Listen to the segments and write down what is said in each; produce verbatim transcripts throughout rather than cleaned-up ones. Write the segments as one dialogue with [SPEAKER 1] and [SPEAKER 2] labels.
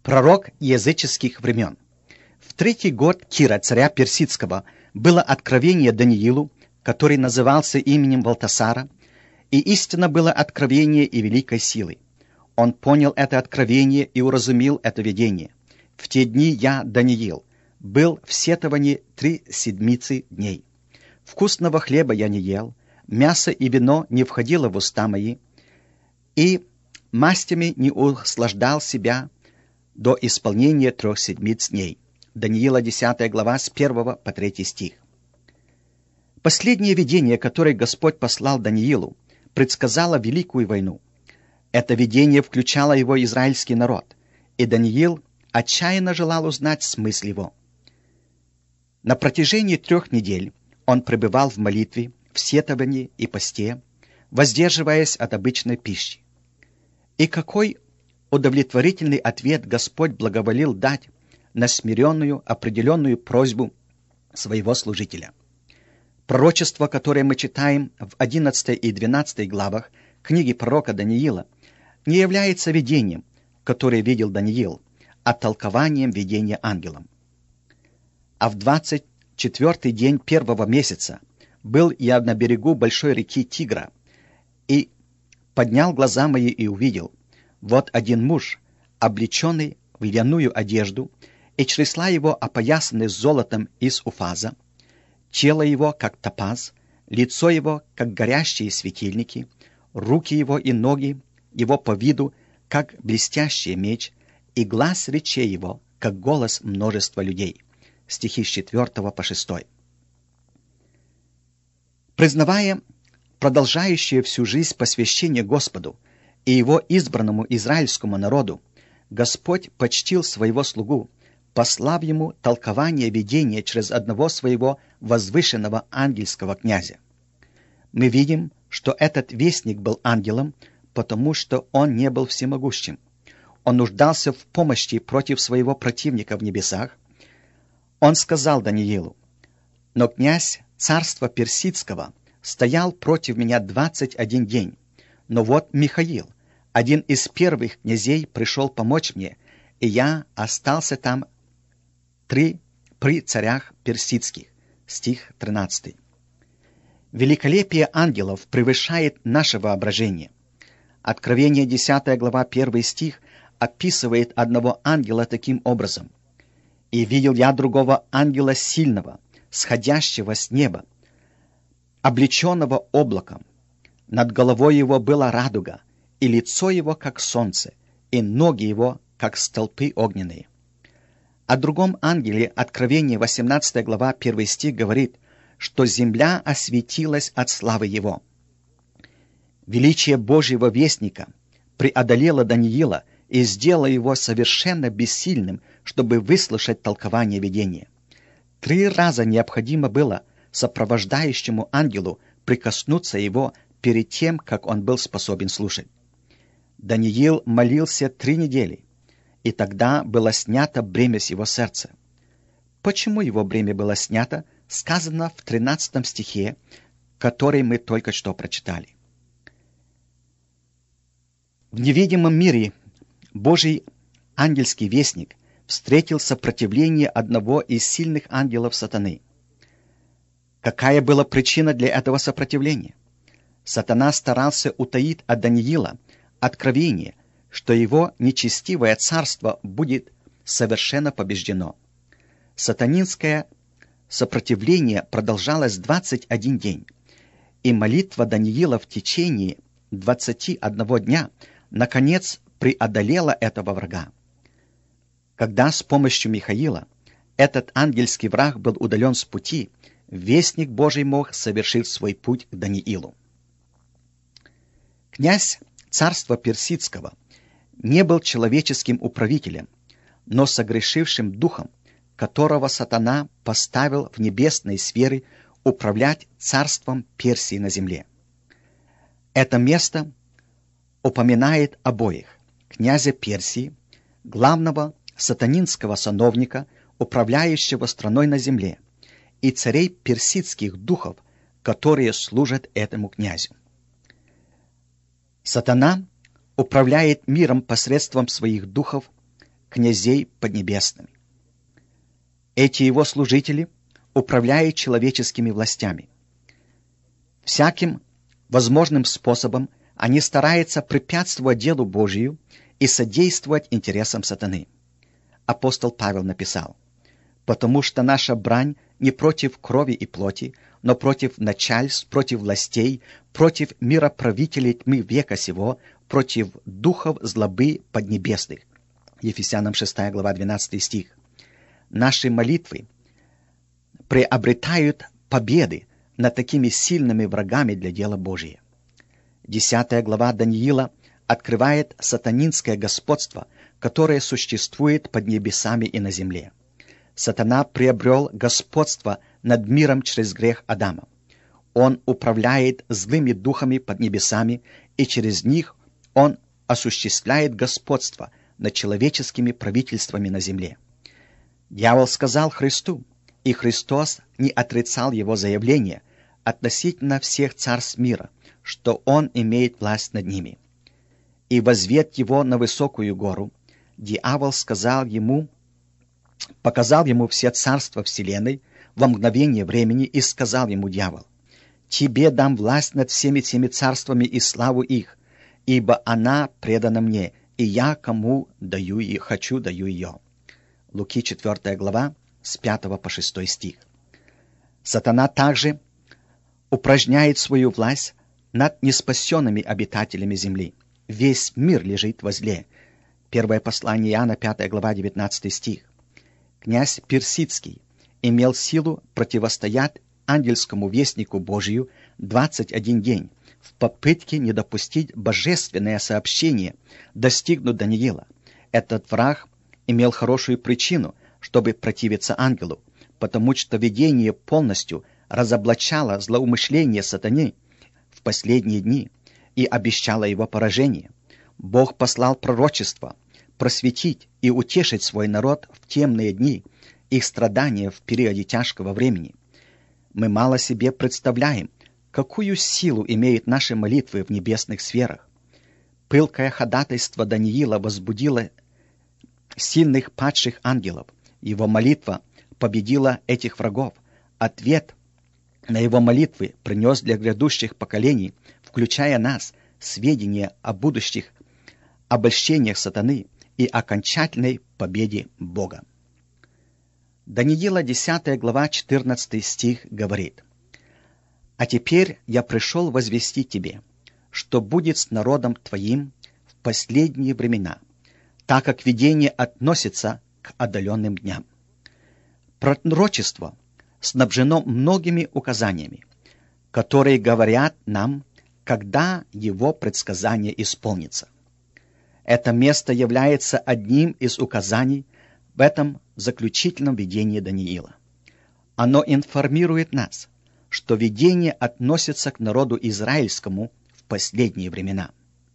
[SPEAKER 1] Пророк языческих времен. В третий год Кира, царя Персидского, было откровение Даниилу, который назывался именем Валтасара, и истинно было откровение и великой силы. Он понял это откровение и уразумел это видение. В те дни я, Даниил, был в сетовании три седмицы дней. Вкусного хлеба я не ел, мясо и вино не входило в уста мои, и мастями не услаждал себя до исполнения трех седмиц дней. Даниила, десятая глава, с первого по третий стих. Последнее видение, которое Господь послал Даниилу, предсказало великую войну. Это видение включало его израильский народ, и Даниил отчаянно желал узнать смысл его. На протяжении трех недель он пребывал в молитве, в сетовании и посте, воздерживаясь от обычной пищи. И какой удовлетворительный ответ Господь благоволил дать на смиренную, определенную просьбу своего служителя. Пророчество, которое мы читаем в одиннадцатой и двенадцатой главах книги пророка Даниила, не является видением, которое видел Даниил, а толкованием видения ангелом. А в двадцать четвёртый день первого месяца был я на берегу большой реки Тигра, и поднял глаза мои и увидел, вот один муж, облеченный в льняную одежду, и чресла его опоясаны золотом из Уфаза, тело его, как топаз, лицо его, как горящие светильники, руки его и ноги его по виду, как блестящий меч, и глаз речей его, как голос множества людей. Стихи с четвёртого по шестой. Признавая продолжающее всю жизнь посвящение Господу и его избранному израильскому народу, Господь почтил своего слугу, послав ему толкование видения через одного своего возвышенного ангельского князя. Мы видим, что этот вестник был ангелом, потому что он не был всемогущим. Он нуждался в помощи против своего противника в небесах. Он сказал Даниилу: «Но князь царства Персидского стоял против меня двадцать один день. Но вот Михаил, один из первых князей, пришел помочь мне, и я остался там три при царях персидских». Стих тринадцатый. Великолепие ангелов превышает наше воображение. Откровение, десятая глава, первый стих, описывает одного ангела таким образом: «И видел я другого ангела сильного, сходящего с неба, облеченного облаком. Над головой его была радуга, и лицо его, как солнце, и ноги его, как столпы огненные». О другом ангеле Откровение, восемнадцатая глава, первый стих, говорит, что земля осветилась от славы его. Величие Божьего вестника преодолело Даниила и сделало его совершенно бессильным, чтобы выслушать толкование видения. Три раза необходимо было сопровождающему ангелу прикоснуться его перед тем, как он был способен слушать. Даниил молился три недели, и тогда было снято бремя с его сердца. Почему его бремя было снято, сказано в тринадцатом стихе, который мы только что прочитали. В невидимом мире Божий ангельский вестник встретил сопротивление одного из сильных ангелов сатаны. Какая была причина для этого сопротивления? Сатана старался утаить от Даниила откровение, что его нечестивое царство будет совершенно побеждено. Сатанинское сопротивление продолжалось двадцать один день, и молитва Даниила в течение двадцати одного дня наконец преодолела этого врага. Когда с помощью Михаила этот ангельский враг был удален с пути, вестник Божий мог совершить свой путь к Даниилу. Князь царства Персидского не был человеческим управителем, но согрешившим духом, которого сатана поставил в небесной сфере управлять царством Персии на земле. Это место упоминает обоих: князя Персии, главного сатанинского сановника, управляющего страной на земле, и царей персидских духов, которые служат этому князю. Сатана управляет миром посредством своих духов, князей поднебесными. Эти его служители управляют человеческими властями. Всяким возможным способом они стараются препятствовать делу Божию и содействовать интересам сатаны. Апостол Павел написал: «Потому что наша брань не против крови и плоти, но против начальств, против властей, против мироправителей тьмы века сего, против духов злобы поднебесных». Ефесянам шестая глава, двенадцатый стих. Наши молитвы приобретают победы над такими сильными врагами для дела Божия. Десятая глава Даниила открывает сатанинское господство, которое существует под небесами и на земле. Сатана приобрел господство над миром через грех Адама. Он управляет злыми духами под небесами, и через них он осуществляет господство над человеческими правительствами на земле. Дьявол сказал Христу, и Христос не отрицал его заявление относительно всех царств мира, что он имеет власть над ними. И возвед его на высокую гору, дьявол сказал ему, показал ему все царства вселенной во мгновение времени и сказал ему дьявол: «Тебе дам власть над всеми теми царствами и славу их, ибо она предана мне, и я кому даю и хочу даю ее». Луки четвёртая глава, с пятого по шестой стих. Сатана также упражняет свою власть над неспасенными обитателями земли. Весь мир лежит возле. Первое послание Иоанна, пятая глава, девятнадцатый стих. Князь Персидский имел силу противостоять ангельскому вестнику Божию двадцать один день в попытке не допустить божественное сообщение достигнуть Даниила. Этот враг имел хорошую причину, чтобы противиться ангелу, потому что видение полностью разоблачало злоумышление сатаны в последние дни и обещало его поражение. Бог послал пророчество просветить и утешить свой народ в темные дни, их страдания в периоде тяжкого времени. Мы мало себе представляем, какую силу имеют наши молитвы в небесных сферах. Пылкое ходатайство Даниила возбудило сильных падших ангелов. Его молитва победила этих врагов. Ответ на его молитвы принес для грядущих поколений, включая нас, сведения о будущих обольщениях сатаны и окончательной победе Бога. Даниила десятая глава, четырнадцатый стих говорит: «А теперь я пришел возвестить тебе, что будет с народом твоим в последние времена, так как видение относится к отдаленным дням». Пророчество снабжено многими указаниями, которые говорят нам, когда его предсказание исполнится. Это место является одним из указаний в этом заключительном видении Даниила. Оно информирует нас, что видение относится к народу израильскому в последние времена.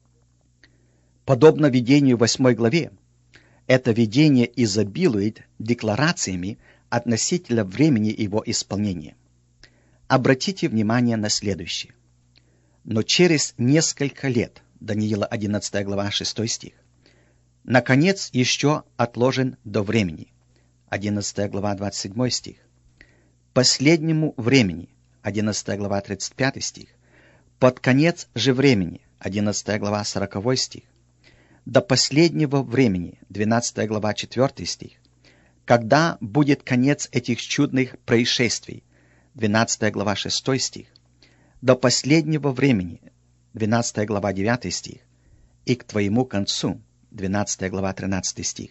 [SPEAKER 1] Подобно видению в восьмой главе, это видение изобилует декларациями относительно времени его исполнения. Обратите внимание на следующее. «Но через несколько лет», Даниила одиннадцатая глава, шестой стих, «наконец еще отложен до времени», одиннадцатая глава, двадцать седьмой стих, «последнему времени», одиннадцатая глава, тридцать пятый стих, «под конец же времени», одиннадцатая глава, сороковой стих, «до последнего времени», двенадцатая глава, четвёртый стих, «когда будет конец этих чудных происшествий», двенадцатая глава, шестой стих, «до последнего времени», двенадцатая глава, девятый стих, «и к твоему концу», двенадцатая глава, тринадцатый стих.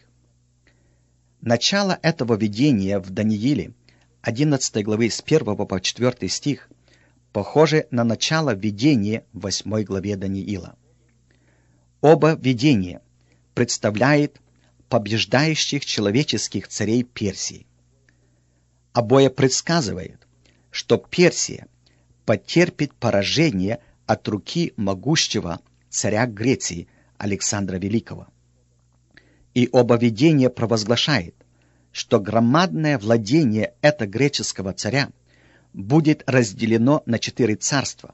[SPEAKER 1] Начало этого видения в Данииле, одиннадцатой главы с первого по четвёртый стих, похоже на начало видения в восьмой главе Даниила. Оба видения представляют побеждающих человеческих царей Персии. Обои предсказывают, что Персия потерпит поражение от руки могущего царя Греции Александра Великого. И оба видения провозглашает, что громадное владение этого греческого царя будет разделено на четыре царства.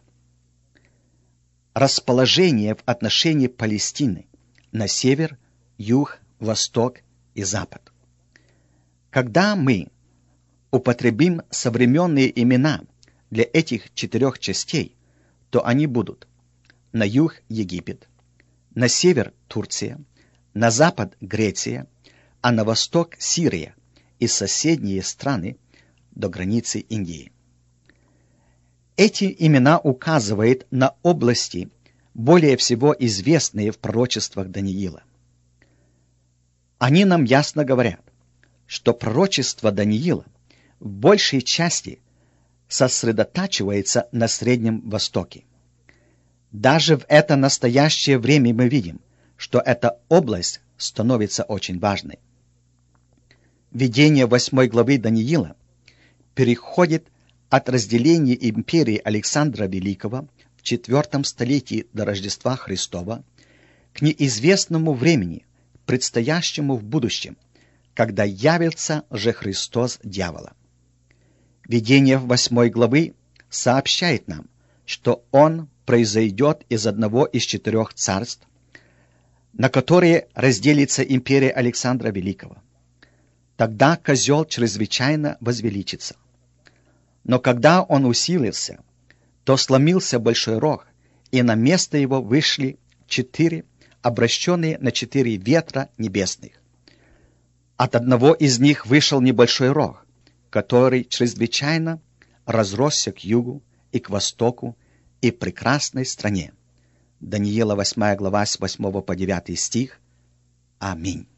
[SPEAKER 1] Расположение в отношении Палестины на север, юг, восток и Запад. Когда мы употребим современные имена для этих четырех частей, то они будут: на юг Египет, на север Турция, на запад Греция, а на восток Сирия и соседние страны до границы Индии. Эти имена указывают на области, более всего известные в пророчествах Даниила. Они нам ясно говорят, что пророчество Даниила в большей части сосредотачивается на Среднем Востоке. Даже в это настоящее время мы видим, что эта область становится очень важной. Видение восьмой главы Даниила переходит от разделения империи Александра Великого в четвертом столетии до Рождества Христова к неизвестному времени, предстоящему в будущем, когда явится же Христос дьявола. Видение восьмой главы сообщает нам, что он произойдет из одного из четырех царств, на которые разделится империя Александра Великого. Тогда козел чрезвычайно возвеличится. Но когда он усилился, то сломился большой рог, и на место его вышли четыре, обращенные на четыре ветра небесных. От одного из них вышел небольшой рог, который чрезвычайно разросся к югу и к востоку и прекрасной стране. Даниила восьмая глава с восьмого по девятый стих. Аминь.